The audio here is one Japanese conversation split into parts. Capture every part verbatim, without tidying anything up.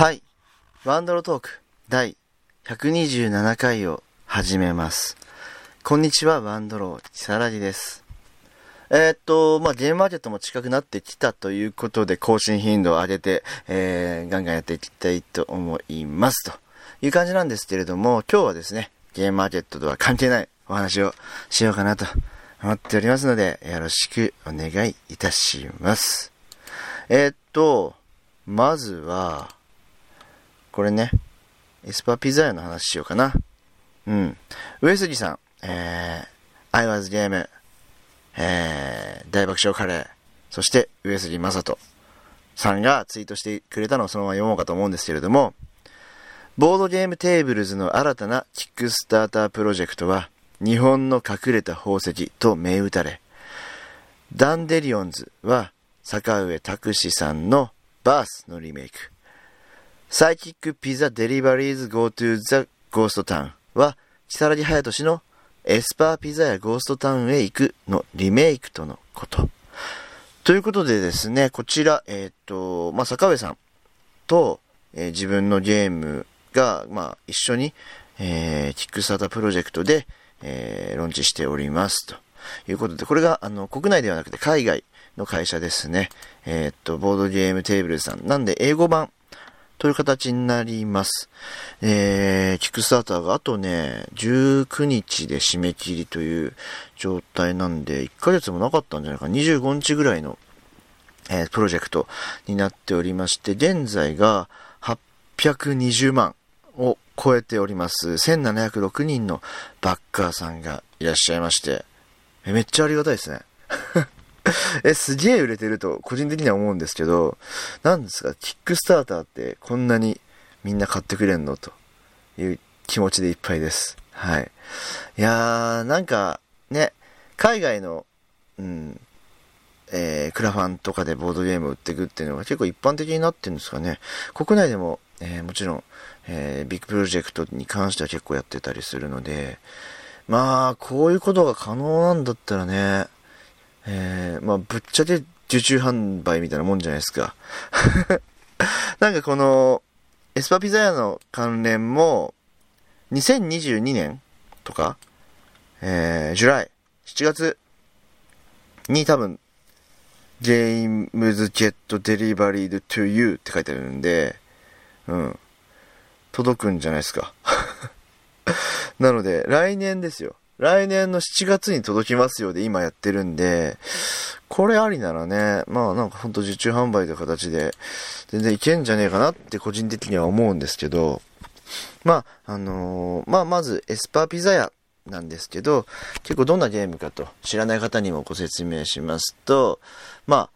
はい。ワンドロトークだいひゃくにじゅうななかいを始めます。こんにちは、ワンドロー、ちさらじです。えー、っと、まあ、ゲームマーケットも近くなってきたということで、更新頻度を上げて、えー、ガンガンやっていきたいと思います。という感じなんですけれども、今日はですね、ゲームマーケットとは関係ないお話をしようかなと思っておりますので、よろしくお願いいたします。えー、っと、まずは、これね、エスパーピザ屋の話しようかな。うん。上杉さん、えー、I was game、えー、大爆笑カレー、そして上杉正人さんがツイートしてくれたのをそのまま読もうかと思うんですけれども、ボードゲームテーブルズの新たなキックスタータープロジェクトは、日本の隠れた宝石と銘打たれ、ダンデリオンズは坂上拓司さんのバースのリメイク、サイキックピザデリバリーズ Go to the Ghost Town は、如月隼人氏のエスパーピザやゴーストタウンへ行くのリメイクとのこと。ということでですね、こちら、えっと、まあ、坂上さんと、えー、自分のゲームが、まあ、一緒に、えー、キックスタータープロジェクトで、えー、ローンチしておりますということで、これが、あの、国内ではなくて海外の会社ですね。えっと、ボードゲームテーブルさん。なんで、英語版という形になります。えー、キックスターターがあとね、じゅうくにちで締め切りという状態なんで、いっかげつもなかったんじゃないかな。にじゅうごにちぐらいの、えー、プロジェクトになっておりまして、現在がはっぴゃくにじゅうまんを超えております。せんななひゃくろくにんのバッカーさんがいらっしゃいまして、えめっちゃありがたいですね。え、すげえ売れてると個人的には思うんですけど、なんですか、キックスターターってこんなにみんな買ってくれんのという気持ちでいっぱいです。はい。いやー、なんかね、海外の、うん、えー、クラファンとかでボードゲームを売っていくっていうのが結構一般的になってるんですかね。国内でも、えー、もちろん、えー、ビッグプロジェクトに関しては結構やってたりするので、まあ、こういうことが可能なんだったらね、えー、まあ、ぶっちゃけ受注販売みたいなもんじゃないですか。なんかこの、エスパピザ屋の関連も、にせんにじゅうにねんとか、えー、ジュライ、しちがつに多分、Games Get Delivered to You って書いてあるんで、うん。届くんじゃないですか。なので、来年ですよ。来年のしちがつに届きますよで今やってるんで、これありならね、まあなんかほんと受注販売という形で全然いけんじゃねえかなって個人的には思うんですけど、まああのー、まあまずエスパーピザ屋なんですけど、結構どんなゲームかと知らない方にもご説明しますと、まあ、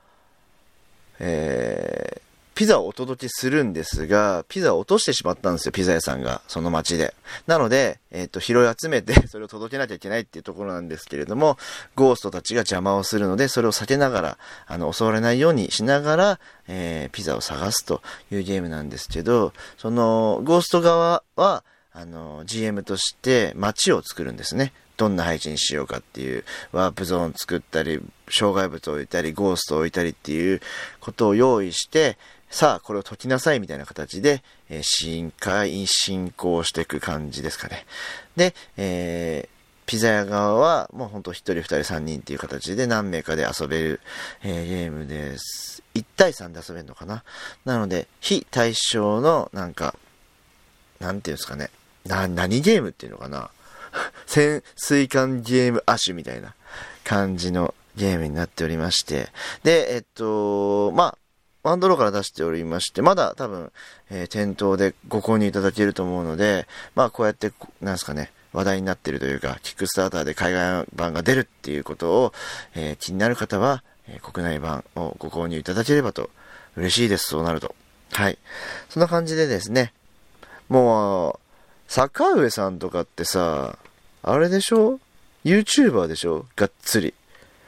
えー、ピザをお届けするんですが、ピザを落としてしまったんですよ、ピザ屋さんが、その街で。なので、えっと、拾い集めて、それを届けなきゃいけないっていうところなんですけれども、ゴーストたちが邪魔をするので、それを避けながら、あの、襲われないようにしながら、えー、ピザを探すというゲームなんですけど、その、ゴースト側は、あの、ジーエム として街を作るんですね。どんな配置にしようかっていう、ワープゾーン作ったり、障害物を置いたり、ゴーストを置いたりっていうことを用意して、さあ、これを解きなさいみたいな形で、えー、進化、進行していく感じですかね。で、えー、ピザ屋側は、もうほんとひとり、ふたり、さんにんっていう形で何名かで遊べる、えー、ゲームです。いちたいさんで遊べるのかな。なので、非対称の、なんか、なんていうんですかね。な、何ゲームっていうのかな。潜水艦ゲーム亜種みたいな感じのゲームになっておりまして。で、えっと、まあ、ワンドローから出しておりまして、まだ多分、えー、店頭でご購入いただけると思うので、まあこうやって、なんですかね、話題になっているというか、キックスターターで海外版が出るっていうことを、えー、気になる方は、えー、国内版をご購入いただければと、嬉しいです、そうなると。はい。そんな感じでですね、もう、坂上さんとかってさ、あれでしょ？ YouTuber でしょ？がっつり。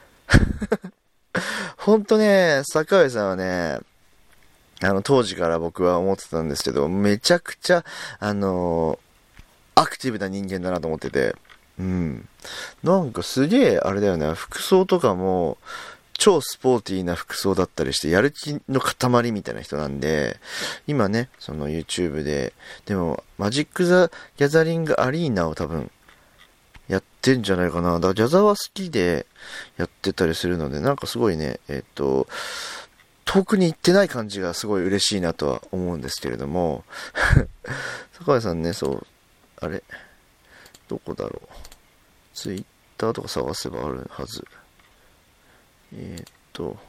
ほんとね、坂上さんはね、あの、当時から僕は思ってたんですけど、めちゃくちゃ、あのー、アクティブな人間だなと思ってて、うん。なんかすげえ、あれだよね、服装とかも、 超スポーティーな服装だったりして、やる気の塊みたいな人なんで、今ね、その YouTube で、でも、マジック・ザ・ギャザリング・アリーナを多分、やってんじゃないかな。だからギャザは好きでやってたりするので、なんかすごいね、えっと、遠くに行ってない感じがすごい嬉しいなとは思うんですけれども、坂井さんね、そう、あれ、どこだろう。ツイッターとか探せばあるはず。えー、っと、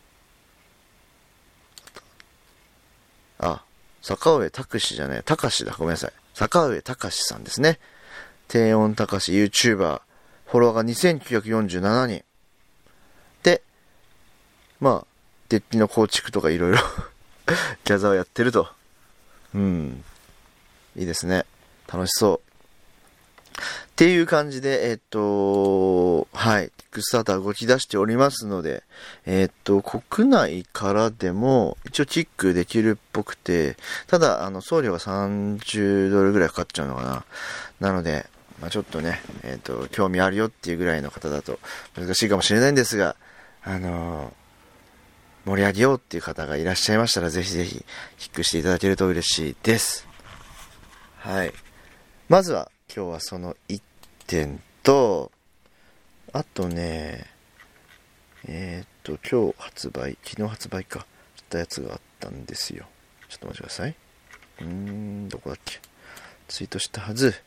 あ、坂上隆じゃない、隆だ、ごめんなさい。坂上隆さんですね。低音隆 YouTuber、フォロワーがにせんきゅうひゃくよんじゅうななにん。で、まあ、デッキの構築とかいろいろギャザーをやってると。うん。いいですね。楽しそう。っていう感じで、えっと、はい、キックスターター動き出しておりますので、えっと、国内からでも一応キックできるっぽくて、ただ、あの、送料がさんじゅうドルぐらいかかっちゃうのかな。なので、まあ、ちょっとね、えっと、興味あるよっていうぐらいの方だと難しいかもしれないんですが、あのー、盛り上げようっていう方がいらっしゃいましたら、ぜひぜひ、キックしていただけると嬉しいです。はい。まずは、今日はそのいってんと、あとね、えー、っと、今日発売、昨日発売か、したやつがあったんですよ。ちょっと待ってください。うーん、どこだっけ。ツイートしたはず。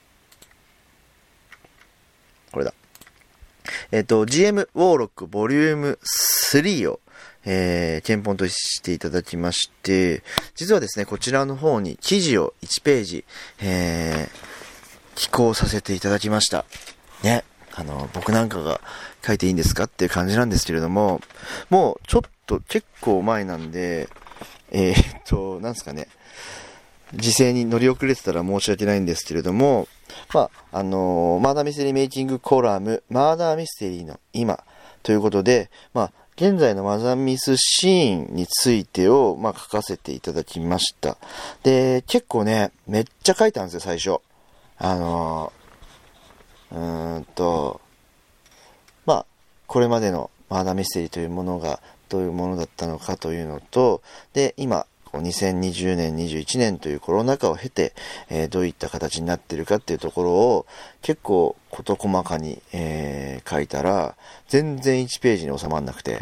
これだ。えー、っと、ジーエム ウォーロックボリュームスリーを、えー、検本としていただきまして、実はですね、こちらの方に記事をいちページ、えー、寄稿させていただきました。ね。あの、僕なんかが書いていいんですかっていう感じなんですけれども、もうちょっと結構前なんで、えー、っと、なんですかね。時勢に乗り遅れてたら申し訳ないんですけれども、まあ、あのー、マーダーミステリーメイキングコラム、マーダーミステリーの今ということで、まあ、現在のマザーミスシーンについてを、まあ、書かせていただきました。で、結構ね、めっちゃ書いたんですよ、最初。あのー、うーんと、まあ、これまでのマーダーミステリーというものがどういうものだったのかというのと、で、今、にせんにじゅうねん、にじゅういちねんというコロナ禍を経て、えー、どういった形になっているかっていうところを結構事細かに、えー、書いたら、全然いちページに収まんなくて。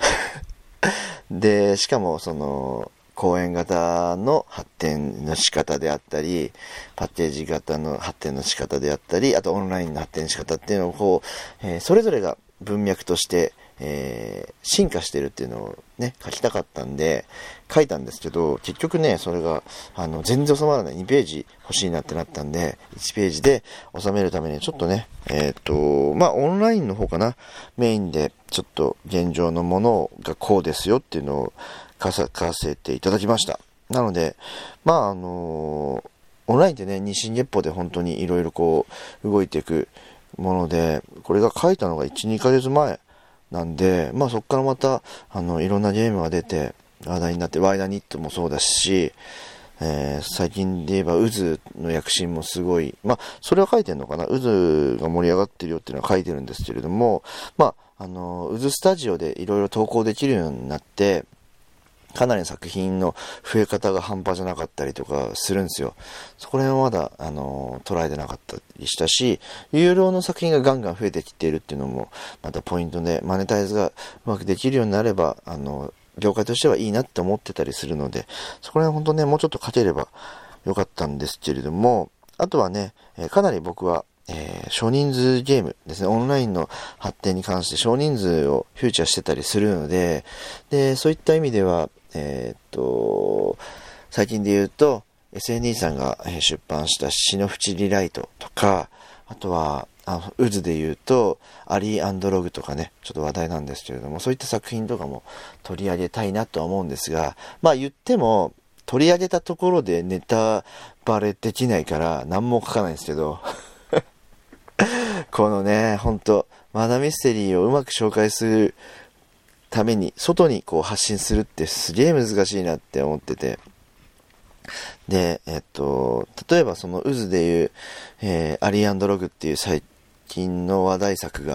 で、しかもその、講演型の発展の仕方であったり、パッケージ型の発展の仕方であったり、あとオンラインの発展の仕方っていうのをこう、えー、それぞれが文脈として、えー、進化してるっていうのをね、書きたかったんで、書いたんですけど、結局ね、それが、あの、全然収まらない。にページ欲しいなってなったんで、いちページで収めるためにちょっとね、えっと、まあ、オンラインの方かな、メインでちょっと現状のものがこうですよっていうのを書かせていただきました。なので、まあ、あの、オンラインってね、日進月歩で本当にいろいろこう、動いていくもので、これが書いたのがいち、にかげつまえなんで、まあそこからまた、あの、いろんなゲームが出て、話題になって、ワイダニットもそうだし、えー、最近で言えば、渦の躍進もすごい、まあ、それは書いてるのかな、渦が盛り上がってるよっていうのは書いてるんですけれども、まあ、あの、渦スタジオでいろいろ投稿できるようになって、かなりの作品の増え方が半端じゃなかったりとかするんですよ。そこら辺はまだ、あの、捉えてなかったりしたし、有料の作品がガンガン増えてきているっていうのも、またポイントで、マネタイズがうまくできるようになれば、あの、業界としてはいいなって思ってたりするので、そこら辺本当ね、もうちょっと書ければよかったんですけれども、あとはね、えー、かなり僕は、えー、少人数ゲームですね、オンラインの発展に関して少人数をフューチャーしてたりするので、で、そういった意味では、えー、っと、最近で言うと、エスエヌイー さんが出版したシノフチリライトとか、あとは、あの、渦で言うと、アリー・アンドログとかね、ちょっと話題なんですけれども、そういった作品とかも取り上げたいなとは思うんですが、まあ言っても、取り上げたところでネタバレできないから何も書かないんですけど、このね、ほんと、マダーミステリーをうまく紹介するために、外にこう発信するってすげえ難しいなって思ってて、で、えっと、例えばその渦でいう、えー、アリー・アンドログっていう最近の話題作がふ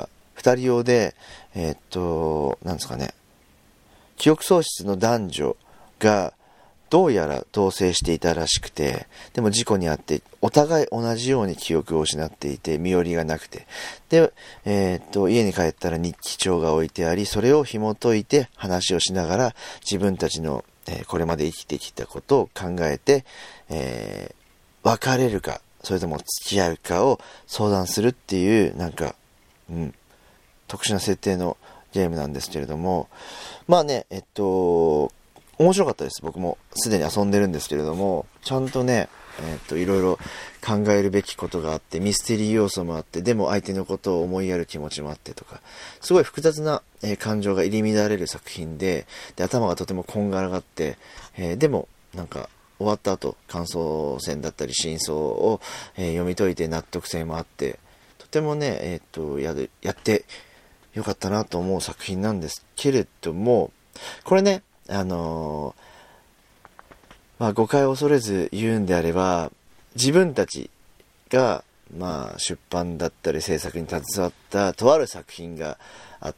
二人用で、えー、っと、なんですかね、記憶喪失の男女が、どうやら同棲していたらしくて、でも事故に遭って、お互い同じように記憶を失っていて、身寄りがなくて。で、えー、っと、家に帰ったら日記帳が置いてあり、それを紐解いて話をしながら、自分たちの、えー、これまで生きてきたことを考えて、えー、別れるか、それとも付き合うかを相談するっていう、なんか、うん、特殊な設定のゲームなんですけれども、まあね、えっと、面白かったです。僕もすでに遊んでるんですけれども、ちゃんとね、えっと、いろいろ考えるべきことがあって、ミステリー要素もあって、でも相手のことを思いやる気持ちもあってとか、すごい複雑な、えー、感情が入り乱れる作品で、で、頭がとてもこんがらがって、えー、でも、なんか、終わった後、感想戦だったり真相を、えー、読み解いて納得性もあって、とてもね、えっと、やる、やってよかったなと思う作品なんですけれども、これね、あのー、まあ誤解を恐れず言うんであれば、自分たちが、まあ出版だったり制作に携わったとある作品があって、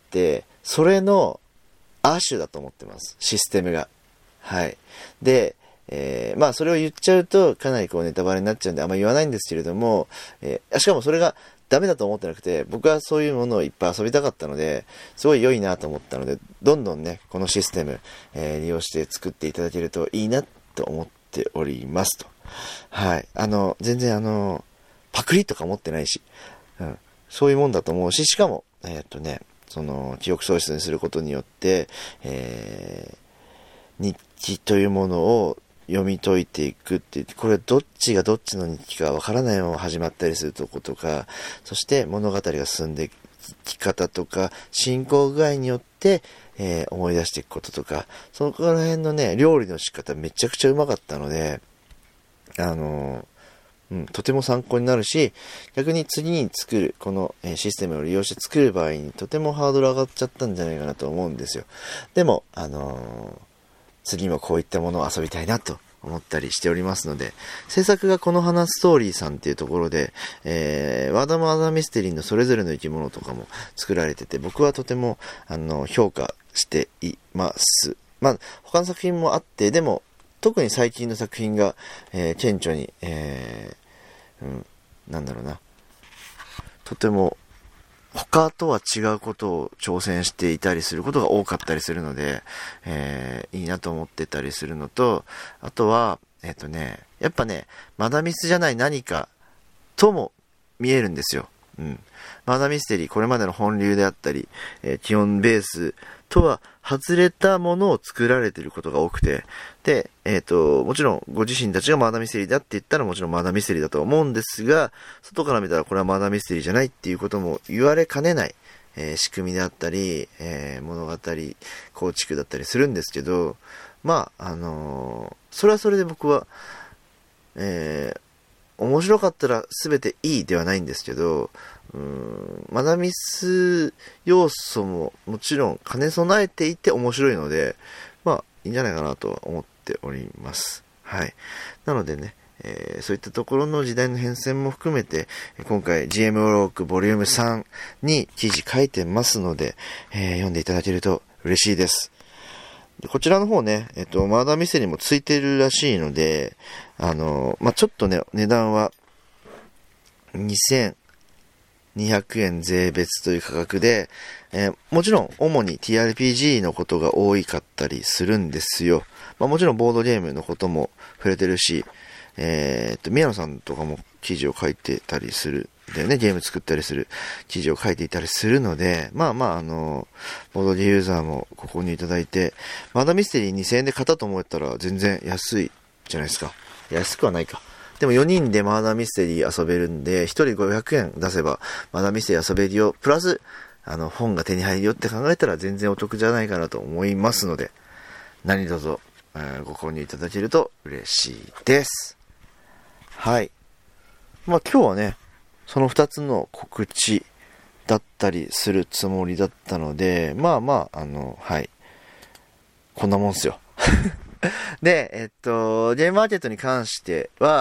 それの亜種だと思ってます。システムが。はい。で、えー、まあそれを言っちゃうとかなりこうネタバレになっちゃうんであんまり言わないんですけれども、えー、しかもそれがダメだと思ってなくて、僕はそういうものをいっぱい遊びたかったので、すごい良いなと思ったので、どんどんね、このシステム、えー、利用して作っていただけるといいなと思っておりますと。はい。あの、全然あの、パクリとか持ってないし、うん、そういうもんだと思うし、しかも、えー、っとね、その、記憶喪失にすることによって、えー、日記というものを読み解いていくっていう、これどっちがどっちの日記かわからないまま始まったりするとことか、そして物語が進んでいき方とか、進行具合によって、えー、思い出していくこととか、そこら辺のね、料理の仕方めちゃくちゃうまかったので、あのー、うん、とても参考になるし、逆に次に作る、この、えー、システムを利用して作る場合にとてもハードル上がっちゃったんじゃないかなと思うんですよ。でも、あのー、次もこういったものを遊びたいなと思ったりしておりますので、制作がこの花ストーリーさんっていうところで、えー、ワーダーマーダーミステリーのそれぞれの生き物とかも作られてて、僕はとても、あの、評価しています。まあ、他の作品もあって、でも、特に最近の作品が、えー、顕著に、えー、うん、なんだろうな、とても、他とは違うことを挑戦していたりすることが多かったりするので、えー、いいなと思ってたりするのと、あとは、えっとね、やっぱね、マダミスじゃない何かとも見えるんですよ。うん。マダミステリー、これまでの本流であったり、えー、基本ベースとは外れたものを作られていることが多くて、で、えっと、もちろんご自身たちがマダミステリーだって言ったらもちろんマダミステリーだと思うんですが、外から見たらこれはマダミステリーじゃないっていうことも言われかねない、えー、仕組みであったり、えー、物語構築だったりするんですけど、まあ、あのー、それはそれで僕は、えー、面白かったら全ていいではないんですけど、うーん、マダミス要素ももちろん兼ね備えていて面白いので、まあいいんじゃないかなと思っております。はい。なのでね、えー、そういったところの時代の変遷も含めて、今回 ジーエム ロークボリュームさんに記事書いてますので、えー、読んでいただけると嬉しいです。こちらの方ね、えっと、マーダーミステリーもついてるらしいので、あの、まあ、ちょっとね、値段は、にせんにひゃくえん税別という価格で、えー、もちろん、主に ティーアールピージー のことが多いかったりするんですよ。まあ、もちろん、ボードゲームのことも触れてるし、えー、っと、宮野さんとかも記事を書いてたりする。だよね、ゲーム作ったりする記事を書いていたりするので、まあまあ、あの、ボードゲーユーザーもご購入いただいて、マーダーミステリーにせんえんで買ったと思ったら全然安いじゃないですか。安くはないか。でもよにんでマーダーミステリー遊べるんで、ひとりごひゃくえん出せば、マーダーミステリー遊べるよ、プラス、あの、本が手に入るよって考えたら全然お得じゃないかなと思いますので、何卒、えー、ご購入いただけると嬉しいです。はい。まあ今日はね、その二つの告知だったりするつもりだったので、まあまあ、あの、はい。こんなもんすよ。で、えっと、ゲームマーケットに関しては、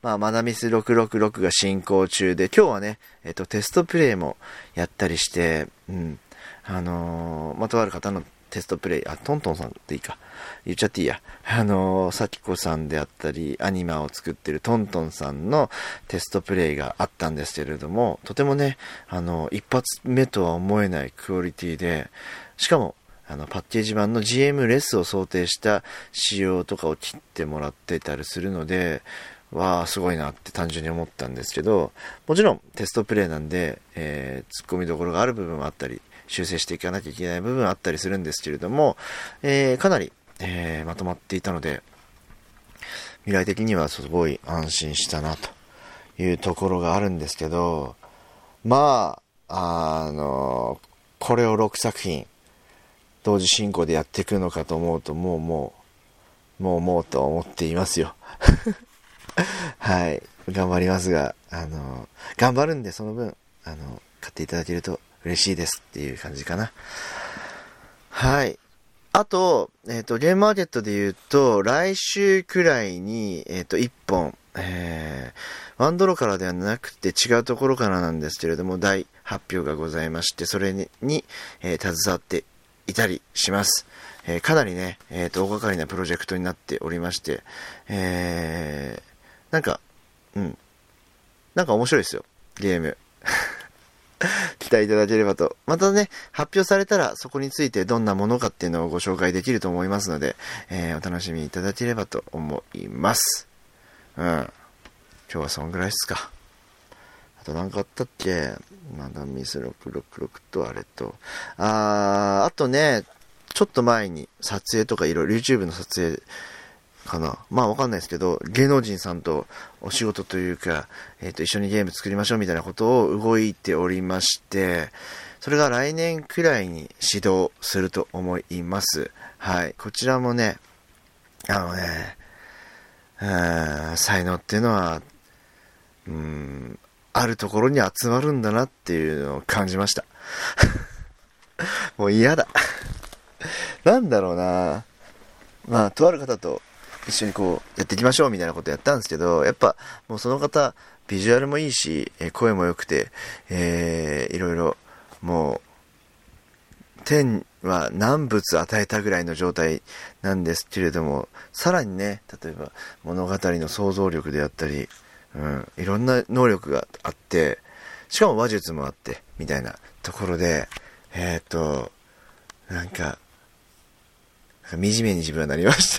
まあ、マダミスろくろくろくが進行中で、今日はね、えっと、テストプレイもやったりして、うん。あのー、まあ、とある方のテストプレイ、あ、トントンさんでいいか。言っちゃっていいや。あのー、さきこさんであったり、アニマを作ってるトントンさんのテストプレイがあったんですけれども、とてもね、あのー、一発目とは思えないクオリティで、しかも、あの、パッケージ版の ジーエム レスを想定した仕様とかを切ってもらってたりするので、わー、すごいなって単純に思ったんですけど、もちろんテストプレイなんで、えー、突っ込みどころがある部分はあったり、修正していかなきゃいけない部分はあったりするんですけれども、えー、かなり、えー、まとまっていたので、未来的にはすごい安心したなというところがあるんですけど、まあ、あの、これをろくさく品、同時進行でやっていくのかと思うと、もうもう、もうもうと思っていますよ。はい。頑張りますが、あの、頑張るんで、その分、あの、買っていただけると嬉しいですっていう感じかな。はい。あと、えっと、ゲームマーケットで言うと、来週くらいに、えっと、いっぽん、えー、ワンドロからではなくて違うところからなんですけれども、大発表がございまして、それに、にえー、携わっていたりします。えー、かなりね、えっと、大掛かりなプロジェクトになっておりまして、えー、なんか、うん。なんか面白いですよ。ゲーム。期待いただければと。またね、発表されたらそこについてどんなものかっていうのをご紹介できると思いますので、えー、お楽しみいただければと思います。うん。今日はそんぐらいっすか。あと何かあったっけ？マダミスろくろくろくとあれと。あー、あとね、ちょっと前に撮影とかいろいろ YouTube の撮影かな。まあわかんないですけど、芸能人さんとお仕事というか、えっと、一緒にゲーム作りましょうみたいなことを動いておりまして、それが来年くらいに始動すると思います。はい。こちらもね、あのね、うーん、才能っていうのは、うーん、あるところに集まるんだなっていうのを感じました。もう嫌だ。なんだろうな。まあ、とある方と、一緒にこうやっていきましょうみたいなことやったんですけど、やっぱもうその方ビジュアルもいいし、えー、声も良くて、えー、いろいろもう天は何物与えたぐらいの状態なんですけれども、さらにね、例えば物語の想像力であったり、うん、いろんな能力があって、しかも話術もあってみたいなところで、えーっとなんか惨めに自分はなりました。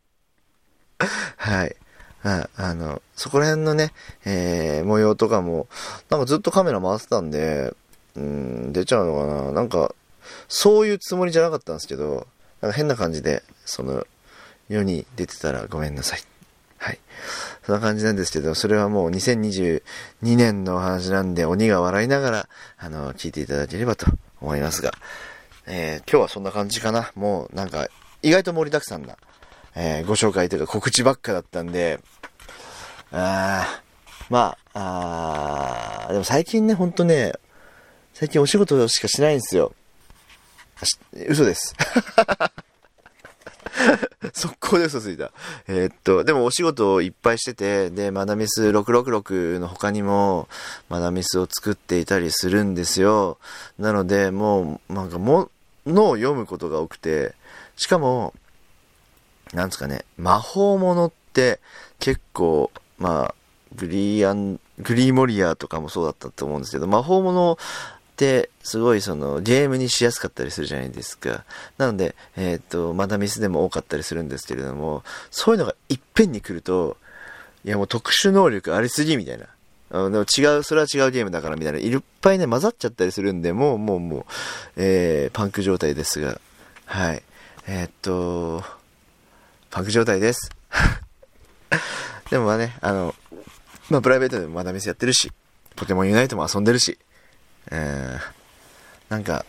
はい。あ、あの、そこら辺のね、えー、模様とかも、なんかずっとカメラ回ってたんで、うん、出ちゃうのかな。なんか、そういうつもりじゃなかったんですけど、なんか変な感じで、その、世に出てたらごめんなさい。はい。そんな感じなんですけど、それはもうにせんにじゅうにねんの話なんで、鬼が笑いながら、あの、聞いていただければと思いますが、えー、今日はそんな感じかな。もう、なんか、意外と盛りだくさんな、えー、ご紹介というか告知ばっかだったんで、あー、まあ、あー、でも最近ね、ほんとね、最近お仕事しかしないんですよ。嘘です。速攻で嘘ついた。えー、っと、でもお仕事をいっぱいしてて、で、マダミスろくろくろくの他にも、マダミスを作っていたりするんですよ。なので、もう、なんか、ものを読むことが多くて、しかも、なんですかね、魔法ものって結構、まあ、グリーアン、グリーモリアとかもそうだったと思うんですけど、魔法ものってすごいそのゲームにしやすかったりするじゃないですか。なので、えっと、マダミスでも多かったりするんですけれども、そういうのがいっぺんに来ると、いやもう特殊能力ありすぎみたいな。あでも違う、それは違うゲームだからみたいな。いっぱいね、混ざっちゃったりするんで、もうもうもう、えー、パンク状態ですが、はい。えー、っと、パンク状態です。でもまあね、あの、まあプライベートでもマダミスやってるし、ポケモンユナイトも遊んでるし、えー、なんか、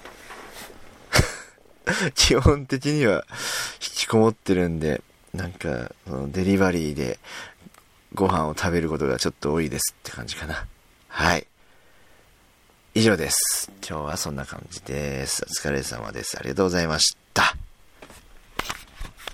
基本的には引きこもってるんで、なんか、そのデリバリーでご飯を食べることがちょっと多いですって感じかな。はい。以上です。今日はそんな感じです。お疲れ様です。ありがとうございました。